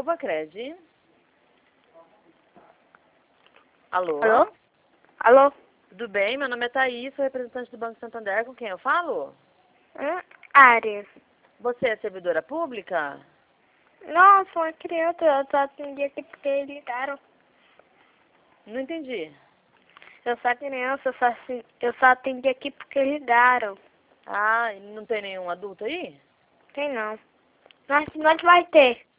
Opa, Cred. Alô? Alô? Alô? Tudo bem? Meu nome é Thaís, sou representante do Banco Santander. Com quem eu falo? Área. Você é servidora pública? Não, sou uma criança, eu só atendi aqui porque ligaram. Não entendi. Eu sou criança, eu só atendi aqui porque ligaram. Ah, e não tem nenhum adulto aí? Tem não. Mas vai ter.